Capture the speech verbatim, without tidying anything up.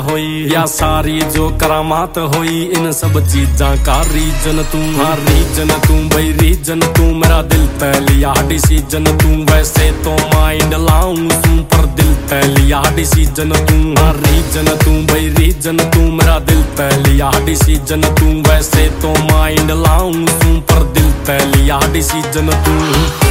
होई या सारी जो करामात होई, इन सब चीजा का रीजन तू। हाँ रीजन तू भाई रीजन तू, मेरा दिल तै लिया डिसीजन तू। वैसे तो माइंड लाऊं तू, पर दिल तै लिया डिसीजन तू। हाँ रीजन तू भाई रीजन तू, मेरा दिल तै लिया डिसीजन तू। वैसे तो माइंड लाऊं तू, पर दिल तै लिया डिसीजन तू।